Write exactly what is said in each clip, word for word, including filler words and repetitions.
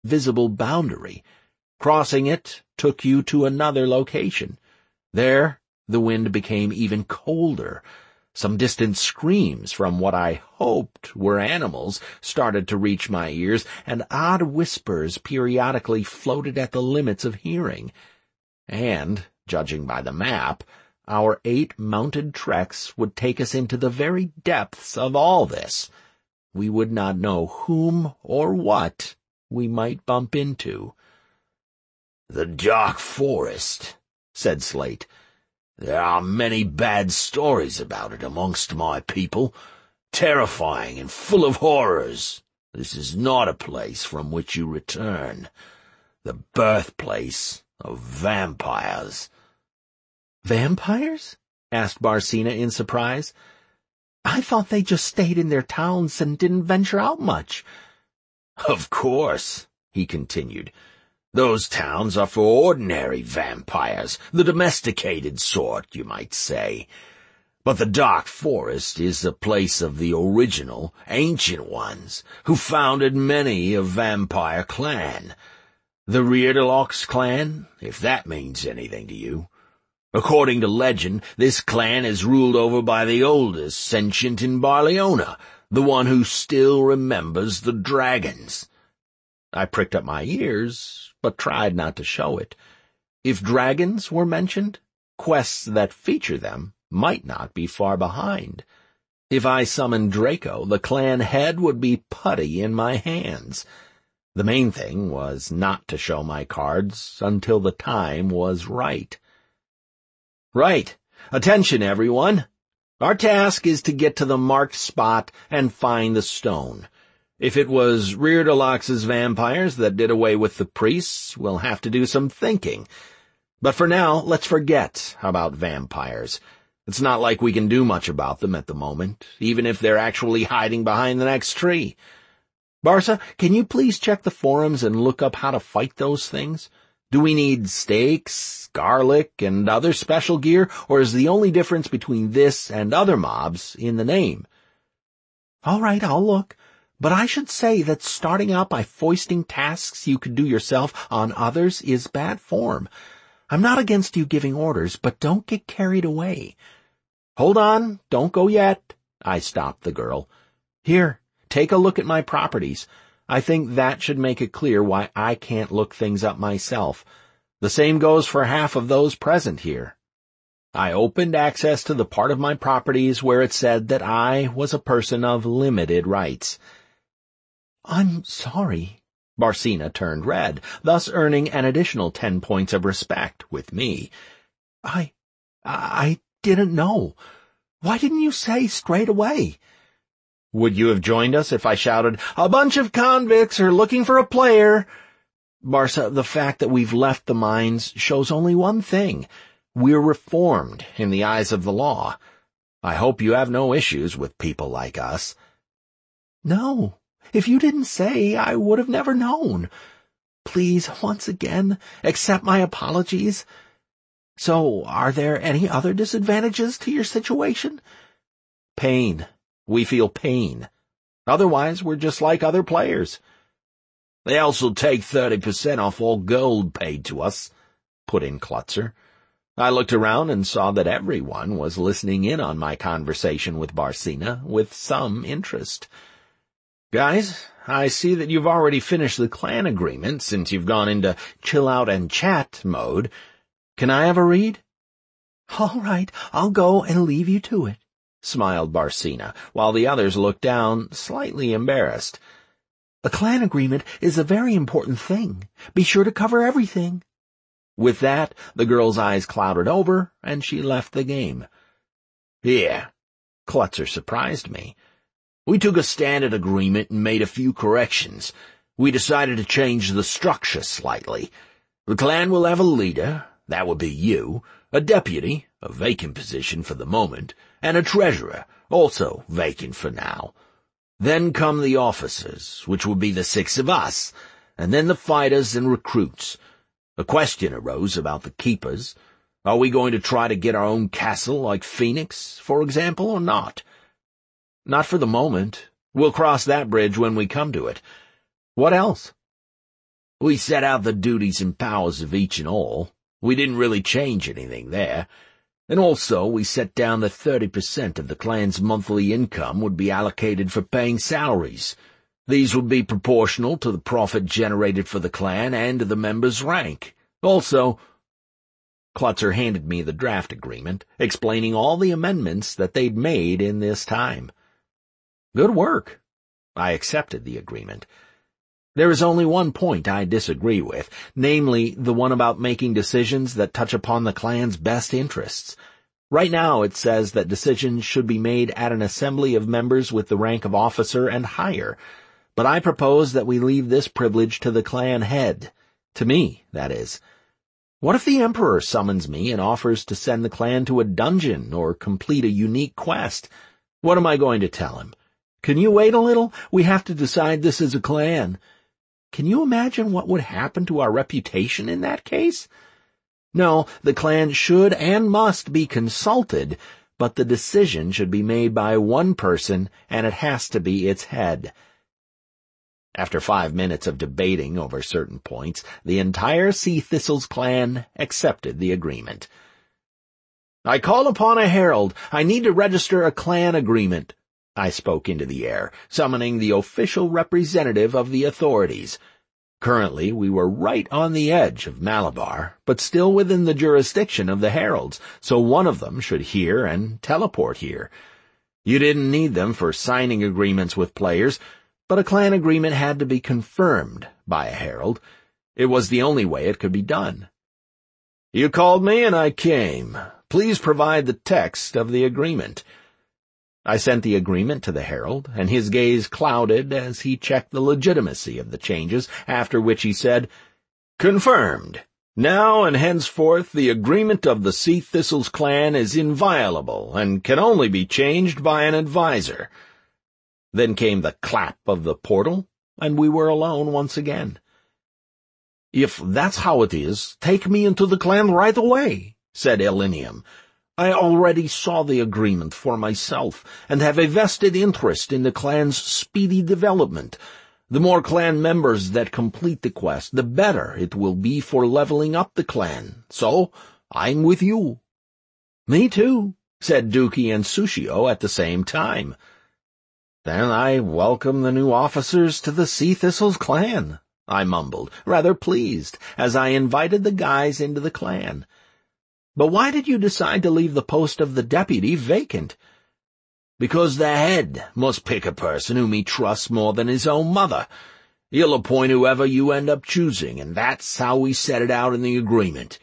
visible boundary. Crossing it took you to another location. There, the wind became even colder. Some distant screams from what I hoped were animals started to reach my ears, and odd whispers periodically floated at the limits of hearing. And, judging by the map, our eight mounted treks would take us into the very depths of all this. We would not know whom or what we might bump into. "The Dark Forest," said Slate. "There are many bad stories about it amongst my people, terrifying and full of horrors. This is not a place from which you return. The birthplace of vampires." "Vampires?" asked Barsina in surprise. "I thought they just stayed in their towns and didn't venture out much." "Of course," he continued. "Those towns are for ordinary vampires, the domesticated sort, you might say. But the Dark Forest is the place of the original, ancient ones, who founded many a vampire clan. The Rierdalox clan, if that means anything to you. According to legend, this clan is ruled over by the oldest sentient in Barleona, the one who still remembers the dragons." I pricked up my ears, but tried not to show it. If dragons were mentioned, quests that feature them might not be far behind. If I summoned Draco, the clan head would be putty in my hands. The main thing was not to show my cards until the time was right. "Right. Attention, everyone. Our task is to get to the marked spot and find the stone. If it was Rierdalox's vampires that did away with the priests, we'll have to do some thinking. But for now, let's forget about vampires. It's not like we can do much about them at the moment, even if they're actually hiding behind the next tree. Barsa, can you please check the forums and look up how to fight those things? Do we need stakes, garlic, and other special gear, or is the only difference between this and other mobs in the name?" "All right, I'll look. But I should say that starting out by foisting tasks you could do yourself on others is bad form. I'm not against you giving orders, but don't get carried away." "Hold on, don't go yet," I stopped the girl. "Here, take a look at my properties. I think that should make it clear why I can't look things up myself. The same goes for half of those present here." I opened access to the part of my properties where it said that I was a person of limited rights. "I'm sorry." Barsina turned red, thus earning an additional ten points of respect with me. I... I didn't know. Why didn't you say straight away?" "Would you have joined us if I shouted, 'A bunch of convicts are looking for a player'?" "Barsa, the fact that we've left the mines shows only one thing. We're reformed in the eyes of the law. I hope you have no issues with people like us." "No. If you didn't say, I would have never known. Please, once again, accept my apologies. So, are there any other disadvantages to your situation?" "Pain. We feel pain. Otherwise, we're just like other players." "They also take thirty percent off all gold paid to us," put in Klutzer. I looked around and saw that everyone was listening in on my conversation with Barsina with some interest. "Guys, I see that you've already finished the clan agreement since you've gone into chill out and chat mode. Can I have a read?" "All right, I'll go and leave you to it," smiled Barsina, while the others looked down, slightly embarrassed. "A clan agreement is a very important thing. Be sure to cover everything." With that, the girl's eyes clouded over, and she left the game. "Here." Klutzer surprised me. "We took a standard agreement and made a few corrections. We decided to change the structure slightly. The clan will have a leader, that would be you, a deputy, a vacant position for the moment, and a treasurer, also vacant for now. Then come the officers, which would be the six of us, and then the fighters and recruits. A question arose about the keepers. Are we going to try to get our own castle like Phoenix, for example, or not?" "Not for the moment. We'll cross that bridge when we come to it. What else?" We set out the duties and powers of each and all. We didn't really change anything there. And also, we set down that thirty percent of the clan's monthly income would be allocated for paying salaries. These would be proportional to the profit generated for the clan and to the members' rank. Also, Klutzer handed me the draft agreement, explaining all the amendments that they'd made in this time. Good work. I accepted the agreement. There is only one point I disagree with, namely the one about making decisions that touch upon the clan's best interests. Right now it says that decisions should be made at an assembly of members with the rank of officer and higher, but I propose that we leave this privilege to the clan head. To me, that is. What if the Emperor summons me and offers to send the clan to a dungeon or complete a unique quest? What am I going to tell him? Can you wait a little? We have to decide this as a clan. Can you imagine what would happen to our reputation in that case? No, the clan should and must be consulted, but the decision should be made by one person, and it has to be its head. After five minutes of debating over certain points, the entire Sea Thistles clan accepted the agreement. I call upon a herald. I need to register a clan agreement. I spoke into the air, summoning the official representative of the authorities. Currently, we were right on the edge of Malabar, but still within the jurisdiction of the heralds, so one of them should hear and teleport here. You didn't need them for signing agreements with players, but a clan agreement had to be confirmed by a herald. It was the only way it could be done. You called me and I came. Please provide the text of the agreement. I sent the agreement to the herald, and his gaze clouded as he checked the legitimacy of the changes, after which he said, Confirmed. Now and henceforth the agreement of the Sea Thistles clan is inviolable and can only be changed by an advisor. Then came the clap of the portal, and we were alone once again. If that's how it is, take me into the clan right away, said Elenium. I already saw the agreement for myself, and have a vested interest in the clan's speedy development. The more clan members that complete the quest, the better it will be for leveling up the clan. So, I'm with you. Me too, said Dookie and Sushio at the same time. Then I welcome the new officers to the Sea Thistles clan, I mumbled, rather pleased, as I invited the guys into the clan. But why did you decide to leave the post of the deputy vacant? Because the head must pick a person whom he trusts more than his own mother. He'll appoint whoever you end up choosing, and that's how we set it out in the agreement.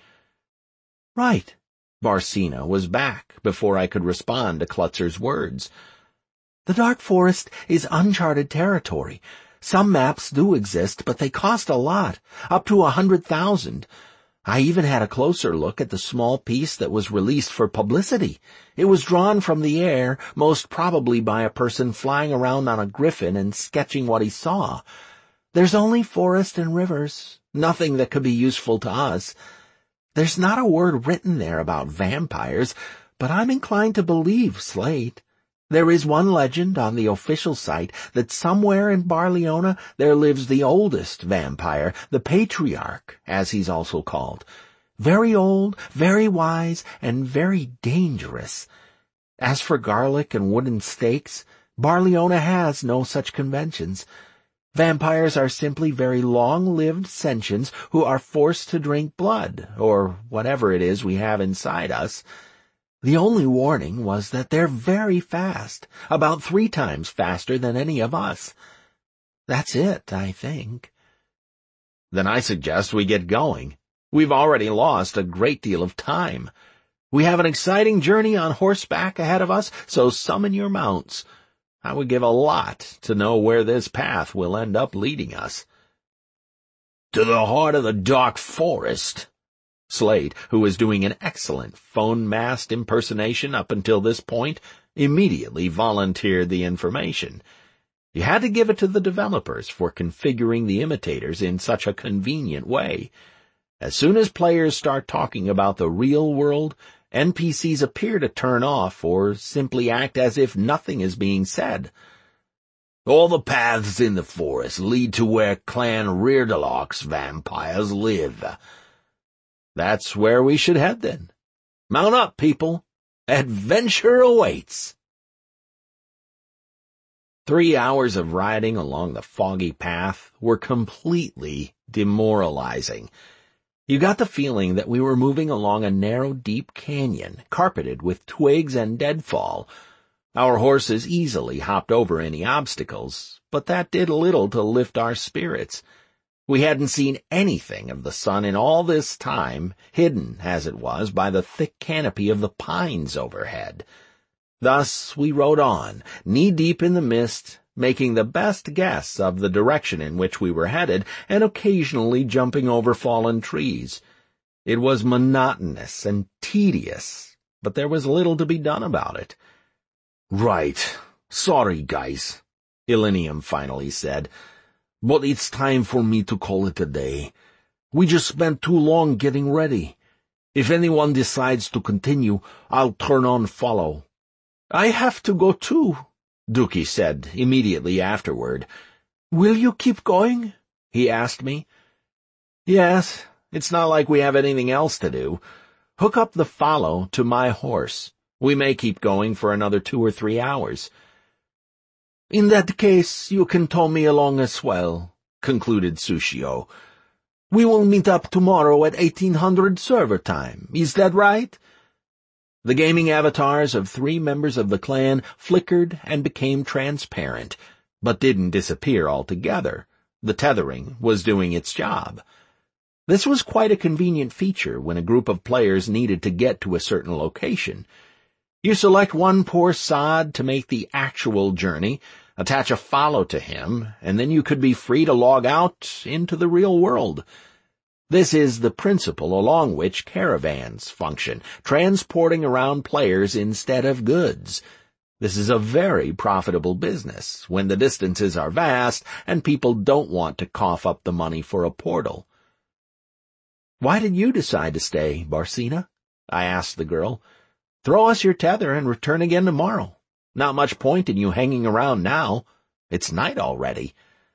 Right. Barcina was back before I could respond to Klutzer's words. The Dark Forest is uncharted territory. Some maps do exist, but they cost a lot, up to a hundred thousand. I even had a closer look at the small piece that was released for publicity. It was drawn from the air, most probably by a person flying around on a griffin and sketching what he saw. There's only forest and rivers, nothing that could be useful to us. There's not a word written there about vampires, but I'm inclined to believe Slate. There is one legend on the official site that somewhere in Barleona there lives the oldest vampire, the Patriarch, as he's also called. Very old, very wise, and very dangerous. As for garlic and wooden stakes, Barleona has no such conventions. Vampires are simply very long-lived sentients who are forced to drink blood, or whatever it is we have inside us. The only warning was that they're very fast, about three times faster than any of us. That's it, I think. Then I suggest we get going. We've already lost a great deal of time. We have an exciting journey on horseback ahead of us, so summon your mounts. I would give a lot to know where this path will end up leading us. To the heart of the Dark Forest. Slate, who was doing an excellent phone-mast impersonation up until this point, immediately volunteered the information. You had to give it to the developers for configuring the imitators in such a convenient way. As soon as players start talking about the real world, N P Cs appear to turn off or simply act as if nothing is being said. All the paths in the forest lead to where Clan Reardalok's vampires live." "That's where we should head, then. Mount up, people. Adventure awaits." Three hours of riding along the foggy path were completely demoralizing. You got the feeling that we were moving along a narrow, deep canyon, carpeted with twigs and deadfall. Our horses easily hopped over any obstacles, but that did little to lift our spirits. We hadn't seen anything of the sun in all this time, hidden, as it was, by the thick canopy of the pines overhead. Thus we rode on, knee-deep in the mist, making the best guess of the direction in which we were headed, and occasionally jumping over fallen trees. It was monotonous and tedious, but there was little to be done about it. "Right. Sorry, guys," Illinium finally said, "but it's time for me to call it a day. We just spent too long getting ready. If anyone decides to continue, I'll turn on follow." "I have to go too," Dookie said immediately afterward. "Will you keep going?" he asked me. "Yes, it's not like we have anything else to do. Hook up the follow to my horse. We may keep going for another two or three hours." "In that case, you can tow me along as well," concluded Sushio. "We will meet up tomorrow at eighteen hundred server time. Is that right?" The gaming avatars of three members of the clan flickered and became transparent, but didn't disappear altogether. The tethering was doing its job. This was quite a convenient feature when a group of players needed to get to a certain location. You select one poor sod to make the actual journey, attach a follow to him, and then you could be free to log out into the real world. This is the principle along which caravans function, transporting around players instead of goods. This is a very profitable business when the distances are vast and people don't want to cough up the money for a portal. "Why did you decide to stay, Barsina?" I asked the girl. "Throw us your tether and return again tomorrow. Not much point in you hanging around now. It's night already."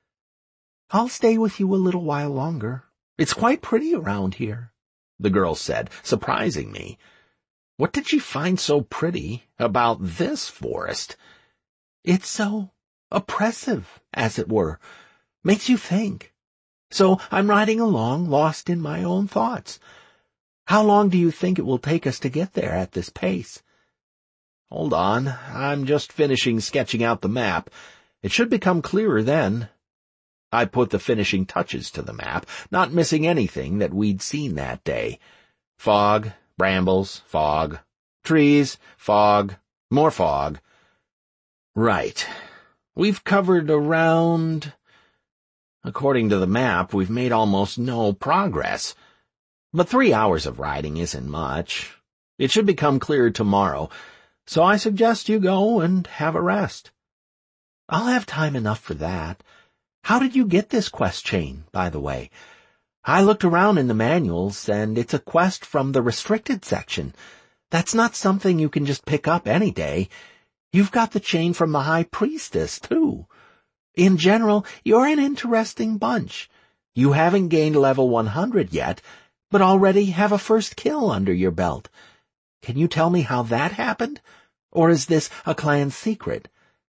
"I'll stay with you a little while longer. It's quite pretty around here," the girl said, surprising me. What did she find so pretty about this forest? "It's so oppressive, as it were. Makes you think. So I'm riding along, lost in my own thoughts. How long do you think it will take us to get there at this pace?" "Hold on, I'm just finishing sketching out the map. It should become clearer then." I put the finishing touches to the map, not missing anything that we'd seen that day. Fog, brambles, fog, trees, fog, more fog. Right. We've covered around... According to the map, we've made almost no progress. But three hours of riding isn't much. It should become clearer tomorrow, so I suggest you go and have a rest. "I'll have time enough for that. How did you get this quest chain, by the way? I looked around in the manuals, and it's a quest from the restricted section. That's not something you can just pick up any day. You've got the chain from the High Priestess, too. In general, you're an interesting bunch. You haven't gained level one hundred yet, but already have a first kill under your belt. Can you tell me how that happened? Or is this a clan secret?"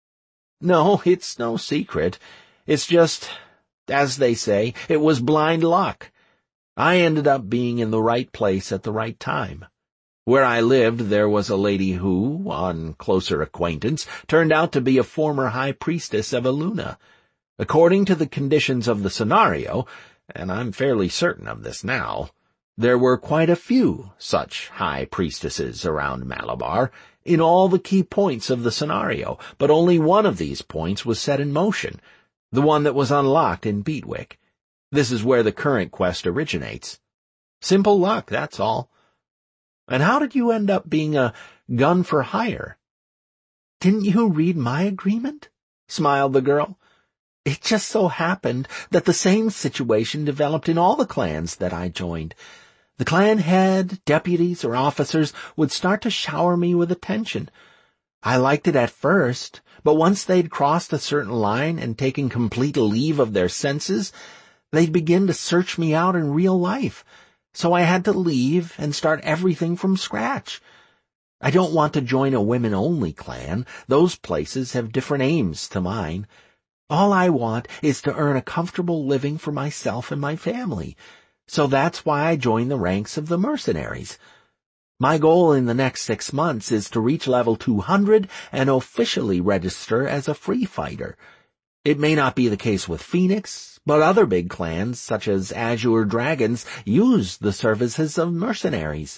"No, it's no secret. It's just, as they say, it was blind luck. I ended up being in the right place at the right time. Where I lived, there was a lady who, on closer acquaintance, turned out to be a former high priestess of Eluna. According to the conditions of the scenario, and I'm fairly certain of this now, there were quite a few such high priestesses around Malabar, in all the key points of the scenario, but only one of these points was set in motion, the one that was unlocked in Beatwick. This is where the current quest originates. Simple luck, that's all." "And how did you end up being a gun for hire?" "Didn't you read my agreement?" smiled the girl. "It just so happened that the same situation developed in all the clans that I joined. The clan head, deputies, or officers would start to shower me with attention. I liked it at first, but once they'd crossed a certain line and taken complete leave of their senses, they'd begin to search me out in real life, so I had to leave and start everything from scratch. I don't want to join a women-only clan. Those places have different aims to mine. All I want is to earn a comfortable living for myself and my family, so that's why I joined the ranks of the mercenaries. My goal in the next six months is to reach level two hundred and officially register as a free fighter. It may not be the case with Phoenix, but other big clans, such as Azure Dragons, use the services of mercenaries.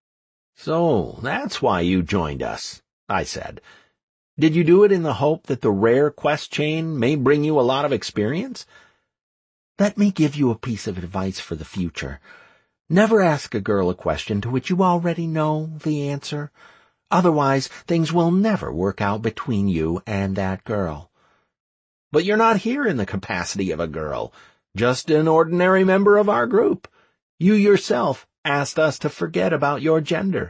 So, that's why you joined us, I said. Did you do it in the hope that the rare quest chain may bring you a lot of experience? Let me give you a piece of advice for the future. Never ask a girl a question to which you already know the answer. Otherwise, things will never work out between you and that girl. But you're not here in the capacity of a girl, just an ordinary member of our group. You yourself asked us to forget about your gender.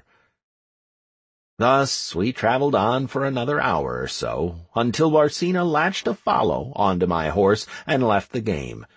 Thus, we traveled on for another hour or so, until Barsina latched a follow onto my horse and left the game.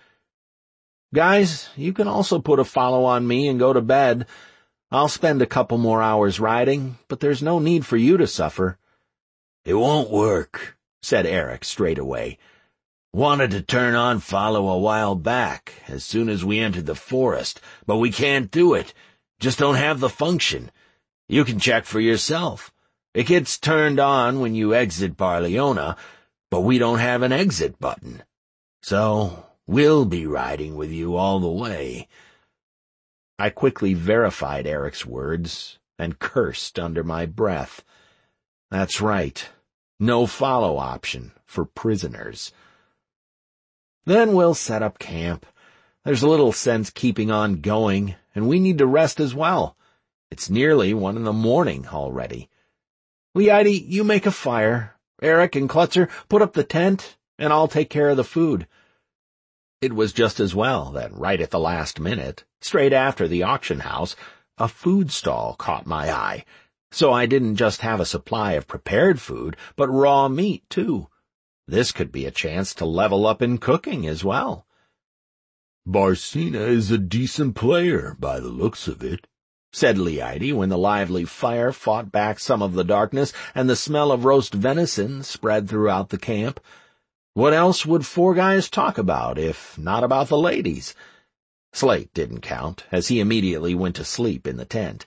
Guys, you can also put a follow on me and go to bed. I'll spend a couple more hours riding, but there's no need for you to suffer. It won't work, said Eric straight away. Wanted to turn on follow a while back, as soon as we entered the forest, but we can't do it. Just don't have the function. You can check for yourself. It gets turned on when you exit Barleona, but we don't have an exit button. So, we'll be riding with you all the way. I quickly verified Eric's words and cursed under my breath. That's right. No follow option for prisoners. Then we'll set up camp. There's little sense keeping on going, and we need to rest as well. It's nearly one in the morning already. Leidy, you make a fire. Eric and Klutzer, put up the tent, and I'll take care of the food. It was just as well that right at the last minute, straight after the auction house, a food stall caught my eye. So I didn't just have a supply of prepared food, but raw meat, too. This could be a chance to level up in cooking as well. Barsina is a decent player, by the looks of it, said Leidy when the lively fire fought back some of the darkness and the smell of roast venison spread throughout the camp. What else would four guys talk about, if not about the ladies? Slate didn't count, as he immediately went to sleep in the tent.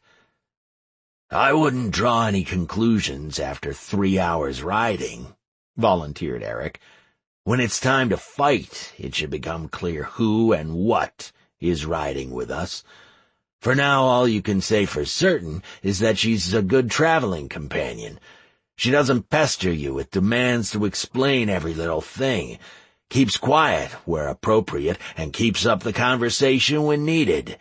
I wouldn't draw any conclusions after three hours riding, volunteered Eric. When it's time to fight, it should become clear who and what is riding with us. For now, all you can say for certain is that she's a good traveling companion. She doesn't pester you with demands to explain every little thing, keeps quiet where appropriate, and keeps up the conversation when needed.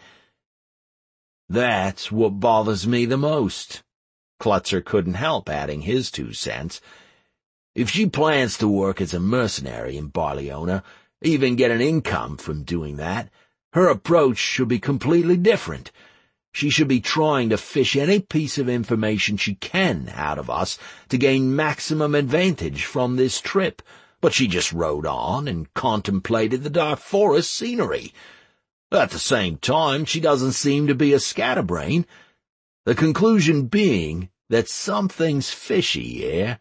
That's what bothers me the most. Klutzer couldn't help adding his two cents. If she plans to work as a mercenary in Barleona, even get an income from doing that, her approach should be completely different. She should be trying to fish any piece of information she can out of us to gain maximum advantage from this trip, but she just rode on and contemplated the dark forest scenery. At the same time, she doesn't seem to be a scatterbrain. The conclusion being that something's fishy here.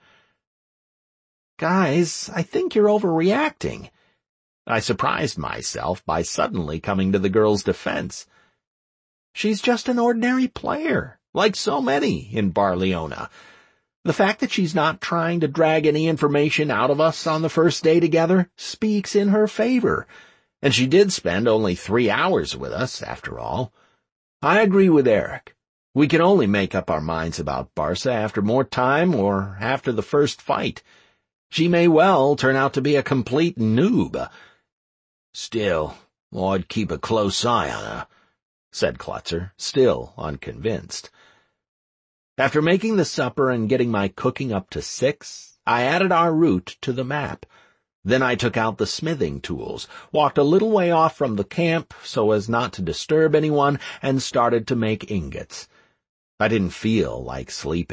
Guys, I think you're overreacting. I surprised myself by suddenly coming to the girl's defense. She's just an ordinary player, like so many in Barleona. The fact that she's not trying to drag any information out of us on the first day together speaks in her favor, and she did spend only three hours with us, after all. I agree with Eric. We can only make up our minds about Barsa after more time or after the first fight. She may well turn out to be a complete noob. Still, I'd keep a close eye on her, said Klutzer, still unconvinced. After making the supper and getting my cooking up to six, I added our route to the map. Then I took out the smithing tools, walked a little way off from the camp so as not to disturb anyone, and started to make ingots. I didn't feel like sleeping.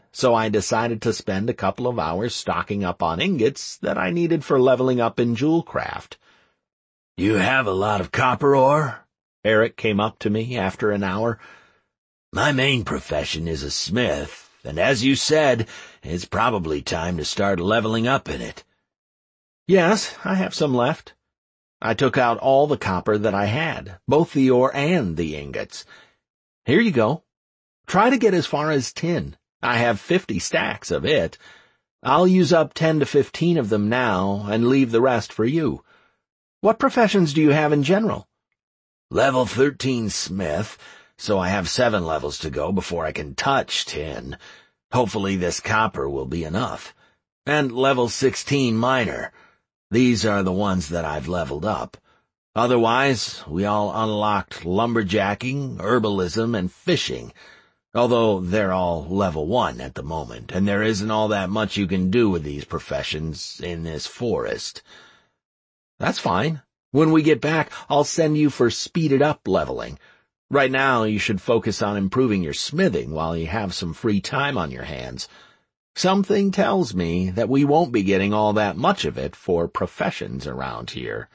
so I decided to spend a couple of hours stocking up on ingots that I needed for leveling up in Jewelcraft. "You have a lot of copper ore?" Eric came up to me after an hour. "My main profession is a smith, and as you said, it's probably time to start leveling up in it." "Yes, I have some left. I took out all the copper that I had, both the ore and the ingots. Here you go. Try to get as far as tin. I have fifty stacks of it. I'll use up ten to fifteen of them now and leave the rest for you. What professions do you have in general?" "Level thirteen smith, so I have seven levels to go before I can touch tin. Hopefully this copper will be enough. And level sixteen miner. These are the ones that I've leveled up. Otherwise, we all unlocked lumberjacking, herbalism, and fishing, although they're all level one at the moment, and there isn't all that much you can do with these professions in this forest." "That's fine. When we get back, I'll send you for speeded-up leveling. Right now, you should focus on improving your smithing while you have some free time on your hands. Something tells me that we won't be getting all that much of it for professions around here."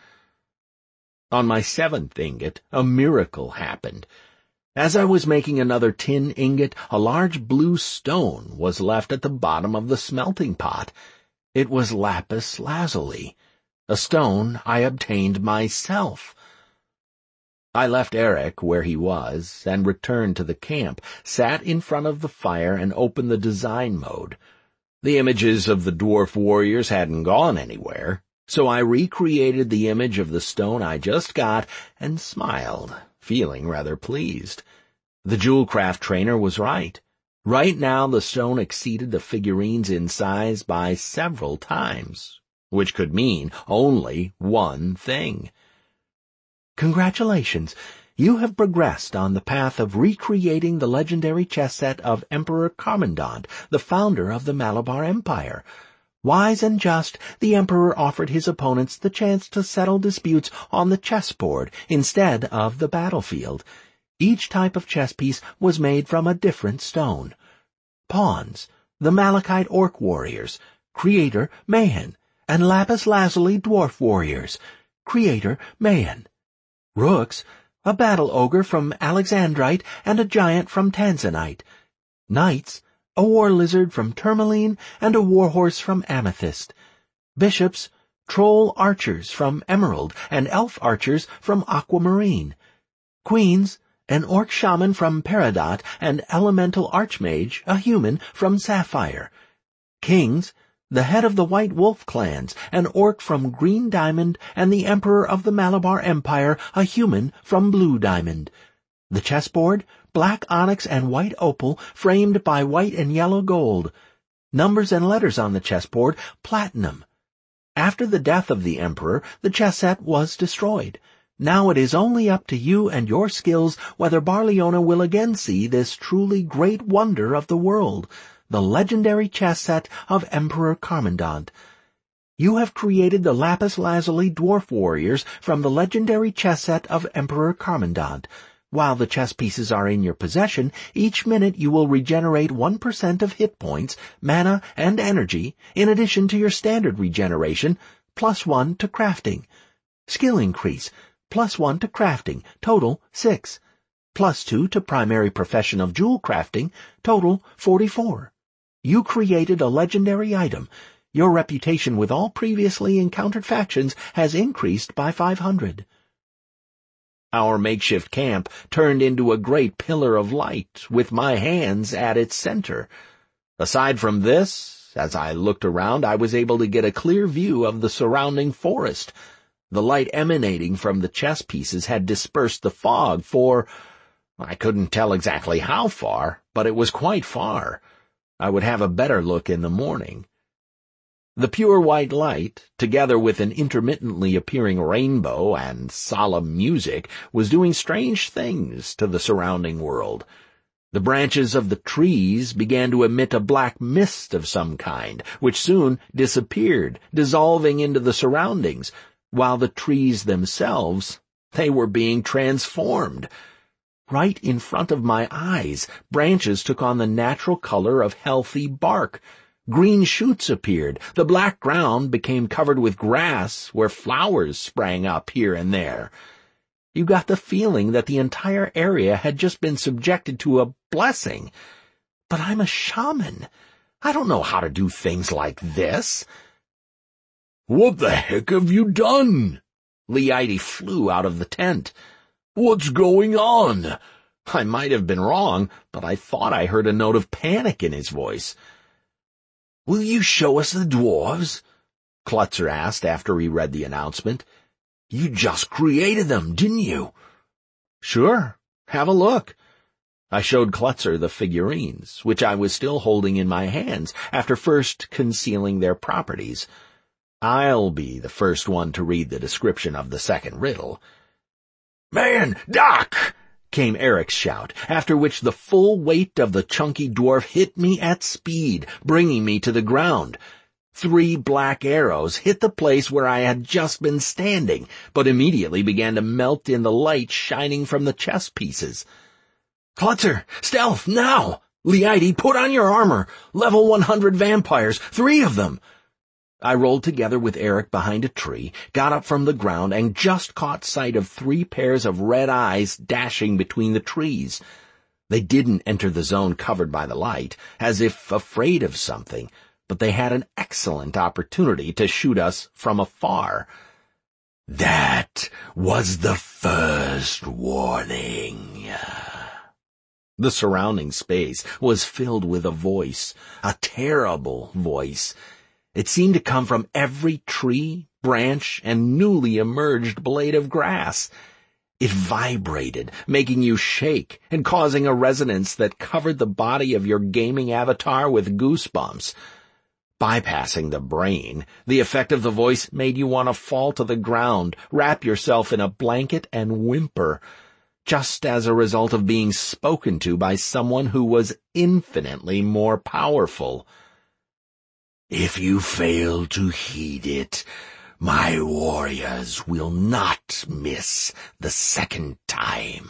On my seventh ingot, a miracle happened. As I was making another tin ingot, a large blue stone was left at the bottom of the smelting pot. It was lapis lazuli, a stone I obtained myself. I left Eric where he was and returned to the camp, sat in front of the fire and opened the design mode. The images of the dwarf warriors hadn't gone anywhere, so I recreated the image of the stone I just got and smiled, feeling rather pleased. The Jewelcraft trainer was right. Right now the stone exceeded the figurines in size by several times, which could mean only one thing. "Congratulations! You have progressed on the path of recreating the legendary chess set of Emperor Carmandant, the founder of the Malabar Empire. Wise and just, the Emperor offered his opponents the chance to settle disputes on the chessboard instead of the battlefield. Each type of chess piece was made from a different stone. Pawns, the Malachite Orc warriors, Creator Mayan, and Lapis Lazuli dwarf warriors, Creator Mayan. Rooks, a battle ogre from Alexandrite and a giant from Tanzanite. Knights, a war lizard from Tourmaline and a warhorse from Amethyst. Bishops, troll archers from Emerald and elf archers from Aquamarine. Queens, an orc shaman from Peridot and elemental archmage, a human, from Sapphire. Kings, the head of the White Wolf clans, an orc from Green Diamond, and the Emperor of the Malabar Empire, a human, from Blue Diamond. The chessboard, black onyx and white opal, framed by white and yellow gold. Numbers and letters on the chessboard, platinum. After the death of the Emperor, the chess set was destroyed. Now it is only up to you and your skills whether Barleona will again see this truly great wonder of the world, the legendary chess set of Emperor Carmandant. You have created the Lapis Lazuli dwarf warriors from the legendary chess set of Emperor Carmandant. While the chess pieces are in your possession, each minute you will regenerate one percent of hit points, mana, and energy, in addition to your standard regeneration, plus one to crafting. Skill increase, plus one to crafting, total six. Plus two to primary profession of jewel crafting, total forty-four. You created a legendary item. Your reputation with all previously encountered factions has increased by five hundred. Our makeshift camp turned into a great pillar of light, with my hands at its center. Aside from this, as I looked around, I was able to get a clear view of the surrounding forest. The light emanating from the chess pieces had dispersed the fog for... I couldn't tell exactly how far, but it was quite far. I would have a better look in the morning. The pure white light, together with an intermittently appearing rainbow and solemn music, was doing strange things to the surrounding world. The branches of the trees began to emit a black mist of some kind, which soon disappeared, dissolving into the surroundings, while the trees themselves, they were being transformed. Right in front of my eyes, branches took on the natural color of healthy bark. Green shoots appeared. The black ground became covered with grass where flowers sprang up here and there. You got the feeling that the entire area had just been subjected to a blessing. But I'm a shaman. I don't know how to do things like this. What the heck have you done? Leite flew out of the tent. What's going on? I might have been wrong, but I thought I heard a note of panic in his voice. Will you show us the dwarves? Klutzer asked after he read the announcement. You just created them, didn't you? Sure. Have a look. I showed Klutzer the figurines, which I was still holding in my hands after first concealing their properties. I'll be the first one to read the description of the second riddle. Man, Doc! Came Eric's shout, after which the full weight of the chunky dwarf hit me at speed, bringing me to the ground. Three black arrows hit the place where I had just been standing, but immediately began to melt in the light shining from the chess pieces. Klutzer, stealth, now! Leite, put on your armor! Level one hundred vampires, three of them! I rolled together with Eric behind a tree, got up from the ground, and just caught sight of three pairs of red eyes dashing between the trees. They didn't enter the zone covered by the light, as if afraid of something, but they had an excellent opportunity to shoot us from afar. That was the first warning. The surrounding space was filled with a voice, a terrible voice. It seemed to come from every tree, branch, and newly emerged blade of grass. It vibrated, making you shake and causing a resonance that covered the body of your gaming avatar with goosebumps. Bypassing the brain, the effect of the voice made you want to fall to the ground, wrap yourself in a blanket, and whimper, just as a result of being spoken to by someone who was infinitely more powerful. If you fail to heed it, my warriors will not miss the second time.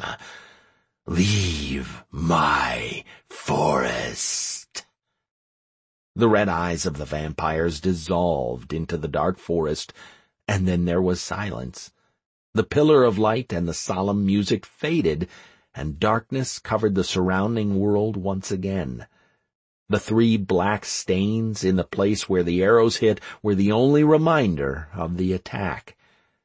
Leave my forest. The red eyes of the vampires dissolved into the dark forest, and then there was silence. The pillar of light and the solemn music faded, and darkness covered the surrounding world once again. The three black stains in the place where the arrows hit were the only reminder of the attack.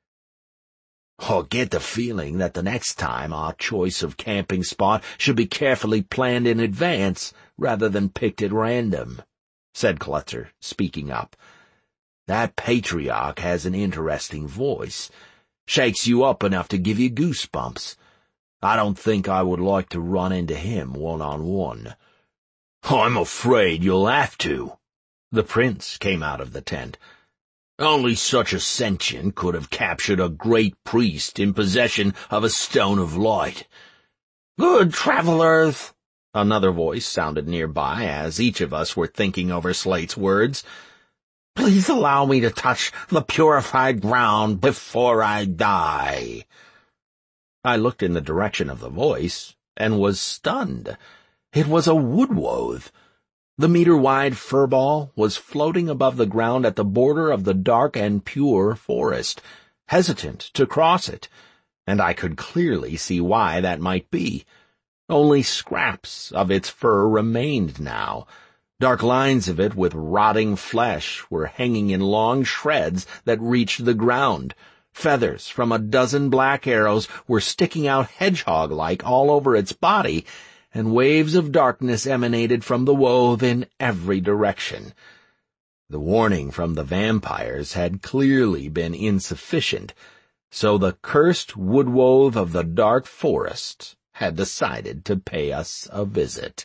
I get the feeling that the next time our choice of camping spot should be carefully planned in advance rather than picked at random, said Klutzer, speaking up. That patriarch has an interesting voice. Shakes you up enough to give you goosebumps. I don't think I would like to run into him one-on-one. I'm afraid you'll have to. The prince came out of the tent. Only such a sentient could have captured a great priest in possession of a stone of light. Good travelers, another voice sounded nearby as each of us were thinking over Slate's words. Please allow me to touch the purified ground before I die. I looked in the direction of the voice and was stunned. It was a woodwothe. The meter-wide furball was floating above the ground at the border of the dark and pure forest, hesitant to cross it, and I could clearly see why that might be. Only scraps of its fur remained now. Dark lines of it with rotting flesh were hanging in long shreds that reached the ground. Feathers from a dozen black arrows were sticking out hedgehog-like all over its body, and waves of darkness emanated from the wothe in every direction. The warning from the vampires had clearly been insufficient, so the cursed woodwothe of the dark forest had decided to pay us a visit.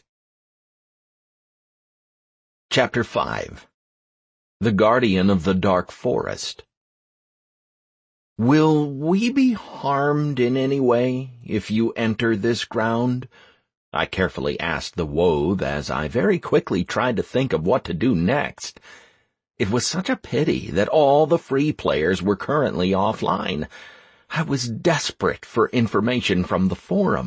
Chapter five. The Guardian of the Dark Forest. Will we be harmed in any way if you enter this ground? I carefully asked the wothe as I very quickly tried to think of what to do next. It was such a pity that all the free players were currently offline. I was desperate for information from the forum.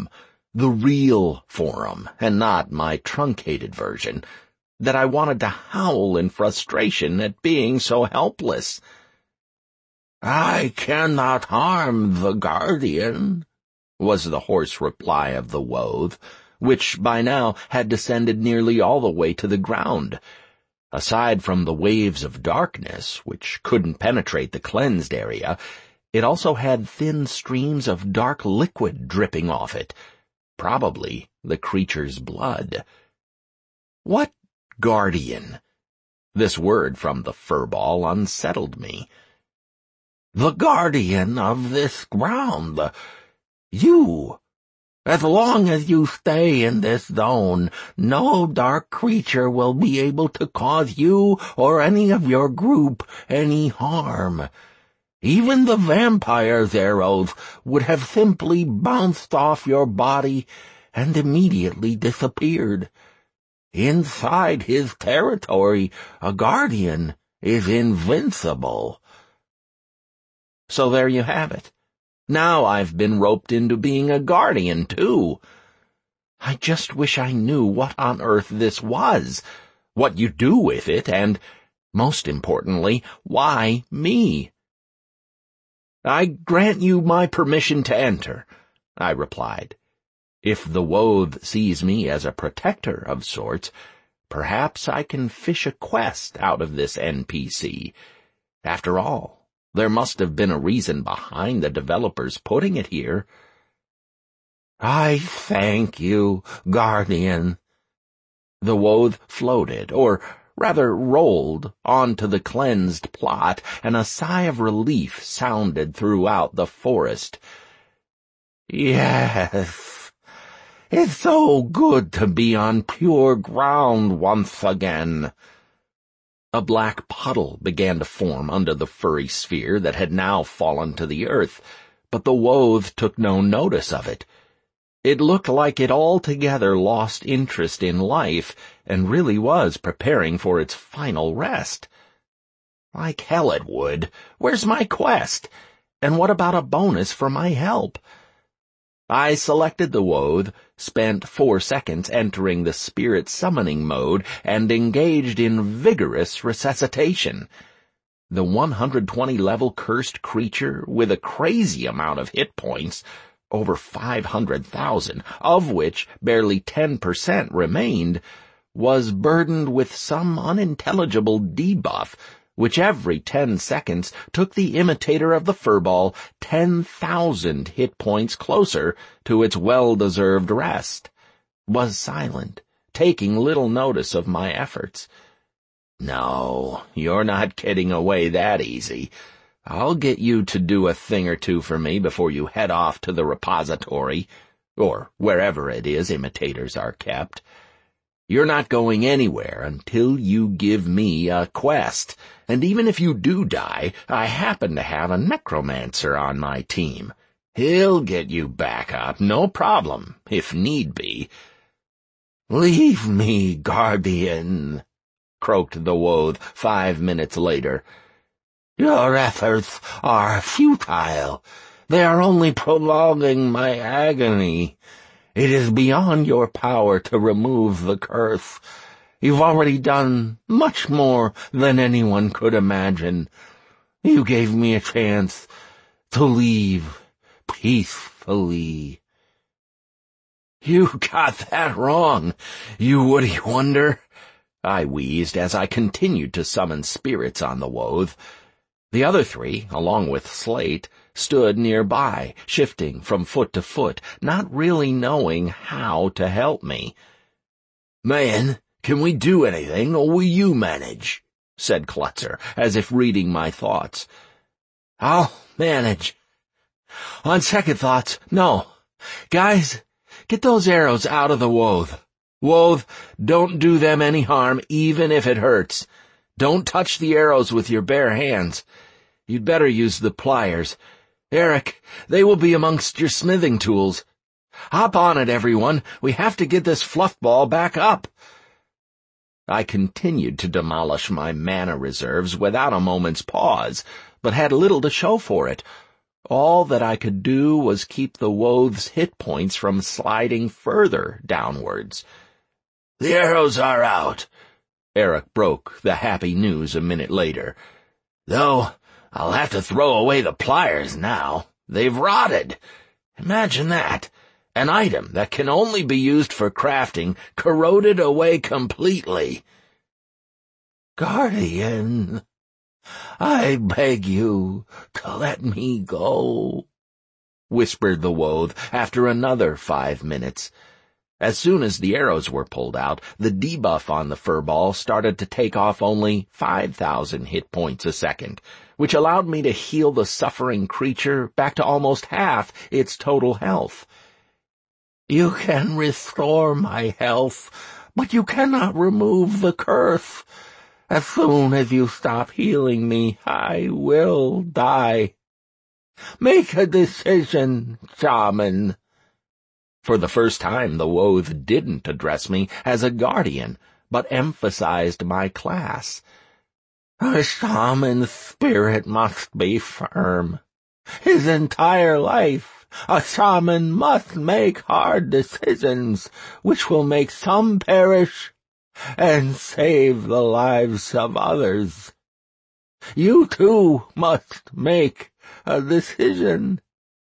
the real forum, and not my truncated version, that I wanted to howl in frustration at being so helpless. "I cannot harm the Guardian," was the hoarse reply of the Woth, which by now had descended nearly all the way to the ground. Aside from the waves of darkness, which couldn't penetrate the cleansed area, it also had thin streams of dark liquid dripping off it, probably the creature's blood. What Guardian? This word from the furball unsettled me. "The Guardian of this ground. You. As long as you stay in this zone, no dark creature will be able to cause you or any of your group any harm. Even the vampire's arrows would have simply bounced off your body and immediately disappeared. Inside his territory, a Guardian is invincible." So there you have it. Now I've been roped into being a Guardian, too. I just wish I knew what on earth this was, what you do with it, and, most importantly, why me? "I grant you my permission to enter," I replied. "If the Woth sees me as a protector of sorts, perhaps I can fish a quest out of this N P C. After all, there must have been a reason behind the developers putting it here." "I thank you, Guardian." The Woth floated, or rather rolled, onto the cleansed plot, and a sigh of relief sounded throughout the forest. "Yes, it's so good to be on pure ground once again." A black puddle began to form under the furry sphere that had now fallen to the earth, but the Woth took no notice of it. It looked like it altogether lost interest in life and really was preparing for its final rest. Like hell it would. Where's my quest? And what about a bonus for my help? I selected the Woth, spent four seconds entering the spirit summoning mode, and engaged in vigorous resuscitation. The one hundred twenty level cursed creature, with a crazy amount of hit points, over five hundred thousand, of which barely ten percent remained, was burdened with some unintelligible debuff, which every ten seconds took the imitator of the furball ten thousand hit points closer to its well-deserved rest, was silent, taking little notice of my efforts. "No, you're not getting away that easy. I'll get you to do a thing or two for me before you head off to the repository, or wherever it is imitators are kept. You're not going anywhere until you give me a quest, and even if you do die, I happen to have a necromancer on my team. He'll get you back up, no problem, if need be." "Leave me, Guardian," croaked the Woth five minutes later. "Your efforts are futile. They are only prolonging my agony. It is beyond your power to remove the curse. You've already done much more than anyone could imagine. You gave me a chance to leave peacefully." "You got that wrong, you woody wonder," I wheezed as I continued to summon spirits on the Woth. The other three, along with Slate, stood nearby, shifting from foot to foot, not really knowing how to help me. "Man, can we do anything, or will you manage?" said Klutzer, as if reading my thoughts. "I'll manage. On second thoughts, no. Guys, get those arrows out of the Woth. Woth, don't do them any harm, even if it hurts. Don't touch the arrows with your bare hands. You'd better use the pliers. Eric, they will be amongst your smithing tools. Hop on it, everyone. We have to get this fluff ball back up." I continued to demolish my mana reserves without a moment's pause, but had little to show for it. All that I could do was keep the Woath's hit points from sliding further downwards. "The arrows are out," Eric broke the happy news a minute later. "Though I'll have to throw away the pliers now. They've rotted. Imagine that. An item that can only be used for crafting corroded away completely." "Guardian, I beg you to let me go," whispered the Woath after another five minutes. As soon as the arrows were pulled out, the debuff on the furball started to take off only five thousand hit points a second, which allowed me to heal the suffering creature back to almost half its total health. "You can restore my health, but you cannot remove the curse. As soon as you stop healing me, I will die. Make a decision, shaman." For the first time, the Woath didn't address me as a guardian, but emphasized my class. "A shaman's spirit must be firm. His entire life, a shaman must make hard decisions, which will make some perish and save the lives of others. You too must make a decision."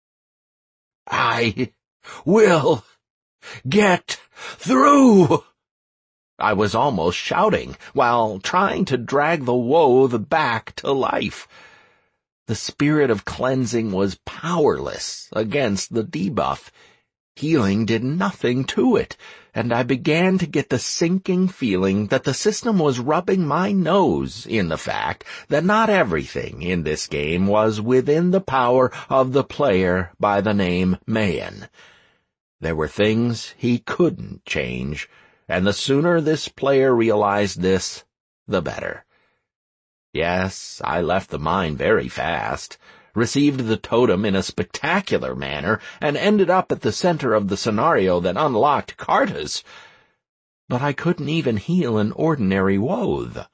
"I will get through!" I was almost shouting while trying to drag the Woath back to life. The spirit of cleansing was powerless against the debuff. Healing did nothing to it, and I began to get the sinking feeling that the system was rubbing my nose in the fact that not everything in this game was within the power of the player by the name Mayan. There were things he couldn't change, and the sooner this player realized this, the better. Yes, I left the mine very fast, received the totem in a spectacular manner, and ended up at the center of the scenario that unlocked Kartas. But I couldn't even heal an ordinary Woath.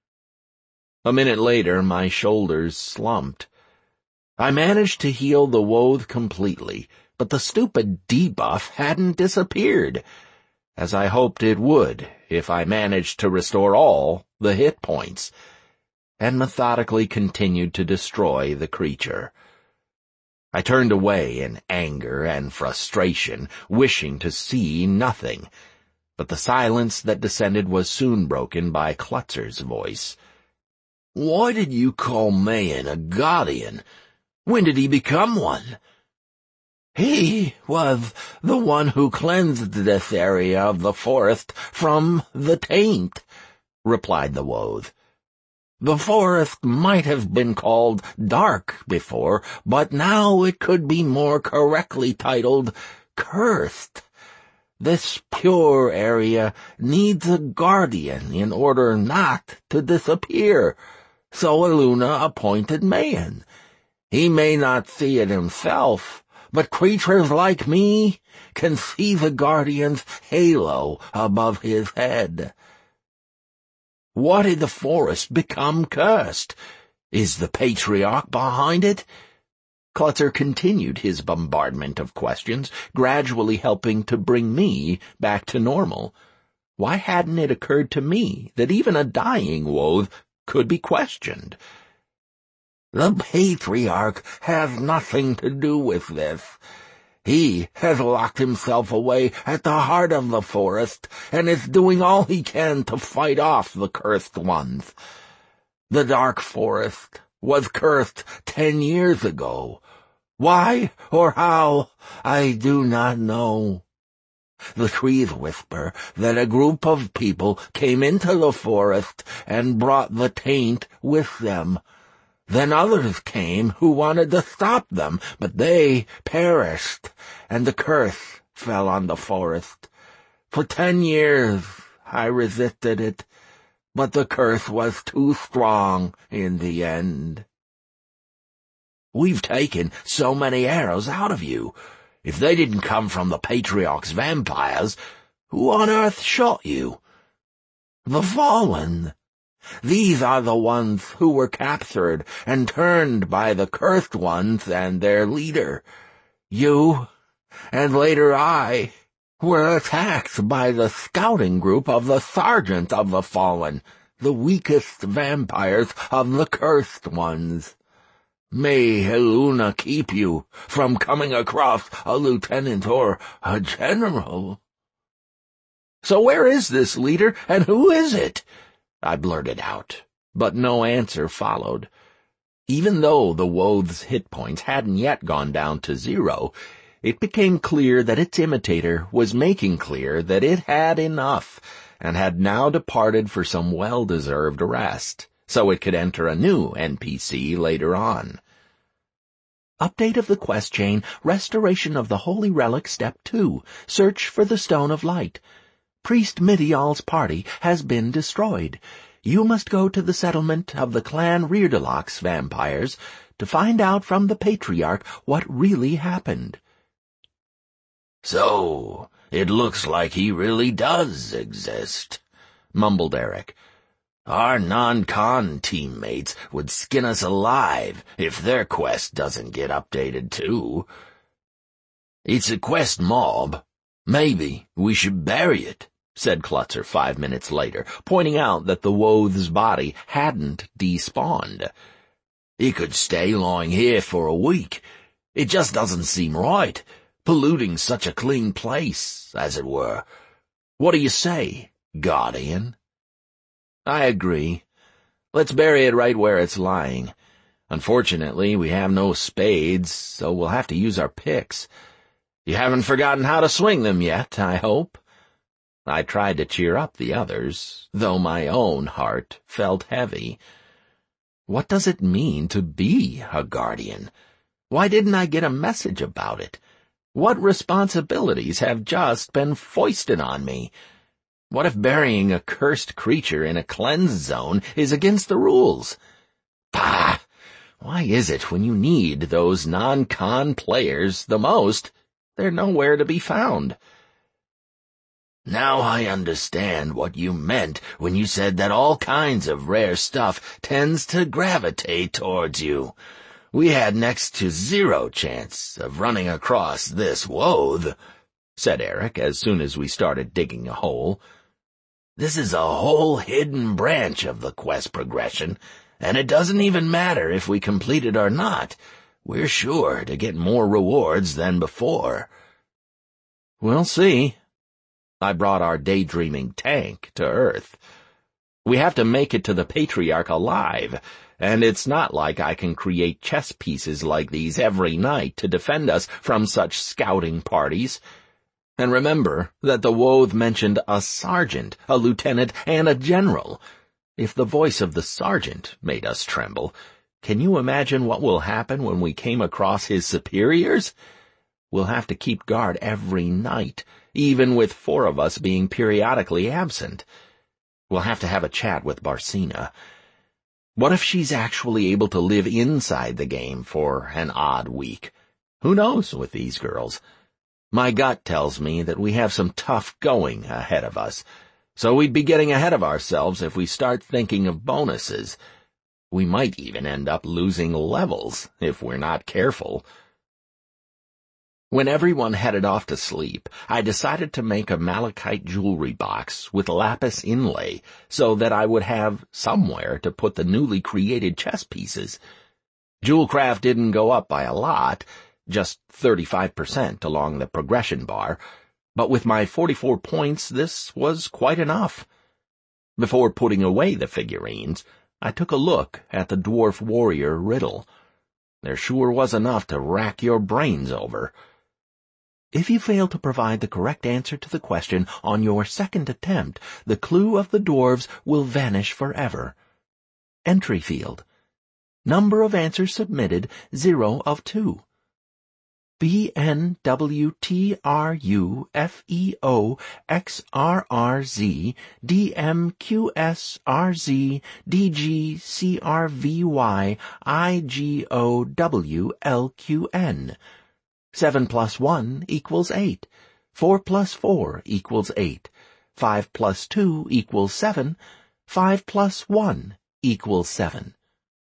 A minute later, my shoulders slumped. I managed to heal the Woath completely, but the stupid debuff hadn't disappeared, as I hoped it would if I managed to restore all the hit points, and methodically continued to destroy the creature. I turned away in anger and frustration, wishing to see nothing, but the silence that descended was soon broken by Klutzer's voice. "Why did you call Mayan a guardian? When did he become one?" "He was the one who cleansed this area of the forest from the taint," replied the Woath. "The forest might have been called dark before, but now it could be more correctly titled cursed. This pure area needs a guardian in order not to disappear, so Eluna appointed Mayan. He may not see it himself, but creatures like me can see the guardian's halo above his head." "What did the forest become cursed? Is the Patriarch behind it?" Klutzer continued his bombardment of questions, gradually helping to bring me back to normal. Why hadn't it occurred to me that even a dying Woath could be questioned? "The Patriarch has nothing to do with this. He has locked himself away at the heart of the forest and is doing all he can to fight off the cursed ones. The Dark Forest was cursed ten years ago. Why or how, I do not know. The trees whisper that a group of people came into the forest and brought the taint with them. Then others came who wanted to stop them, but they perished, and the curse fell on the forest. For ten years I resisted it, but the curse was too strong in the end." "We've taken so many arrows out of you. If they didn't come from the Patriarch's vampires, who on earth shot you?" "The Fallen. These are the ones who were captured and turned by the Cursed Ones and their leader. You, and later I, were attacked by the scouting group of the Sergeant of the Fallen, the weakest vampires of the Cursed Ones. May Heluna keep you from coming across a lieutenant or a general." "So where is this leader, and who is it?" I blurted out, but no answer followed. Even though the Woth's hit points hadn't yet gone down to zero, it became clear that its imitator was making clear that it had enough and had now departed for some well-deserved rest, so it could enter a new N P C later on. Update of the quest chain, Restoration of the Holy Relic Step two, Search for the Stone of Light. Priest Midial's party has been destroyed. You must go to the settlement of the clan Reardalox vampires to find out from the Patriarch what really happened. "So, it looks like he really does exist," mumbled Eric. "Our non-con teammates would skin us alive if their quest doesn't get updated too. It's a quest mob. Maybe we should bury it," said Klutzer five minutes later, pointing out that the Woth's body hadn't despawned. "It could stay lying here for a week. It just doesn't seem right, polluting such a clean place, as it were. What do you say, Guardian?" "I agree. Let's bury it right where it's lying. Unfortunately, we have no spades, so we'll have to use our picks. You haven't forgotten how to swing them yet, I hope." I tried to cheer up the others, though my own heart felt heavy. What does it mean to be a guardian? Why didn't I get a message about it? What responsibilities have just been foisted on me? What if burying a cursed creature in a cleanse zone is against the rules? Bah! Why is it when you need those non-con players the most, they're nowhere to be found? "Now I understand what you meant when you said that all kinds of rare stuff tends to gravitate towards you. We had next to zero chance of running across this Woth," said Eric as soon as we started digging a hole. "This is a whole hidden branch of the quest progression, and it doesn't even matter if we complete it or not. We're sure to get more rewards than before." "We'll see." I brought our daydreaming tank to Earth. We have to make it to the Patriarch alive, and it's not like I can create chess pieces like these every night to defend us from such scouting parties. And remember that the Woth mentioned a sergeant, a lieutenant, and a general. If the voice of the sergeant made us tremble, can you imagine what will happen when we came across his superiors? We'll have to keep guard every night, even with four of us being periodically absent. We'll have to have a chat with Barsina. What if she's actually able to live inside the game for an odd week? Who knows with these girls? My gut tells me that we have some tough going ahead of us, so we'd be getting ahead of ourselves if we start thinking of bonuses. We might even end up losing levels if we're not careful. When everyone headed off to sleep, I decided to make a malachite jewelry box with lapis inlay so that I would have somewhere to put the newly created chess pieces. Jewelcraft didn't go up by a lot, just thirty-five percent along the progression bar, but with my forty-four points this was quite enough. Before putting away the figurines, I took a look at the dwarf warrior riddle. There sure was enough to rack your brains over. If you fail to provide the correct answer to the question on your second attempt, the clue of the dwarves will vanish forever. Entry field. Number of answers submitted, zero of two. B N W T R U F E O X R R Z D M Q S R Z D G C R V Y I G O W L Q N. Seven plus one equals eight. Four plus four equals eight. Five plus two equals seven. Five plus one equals seven.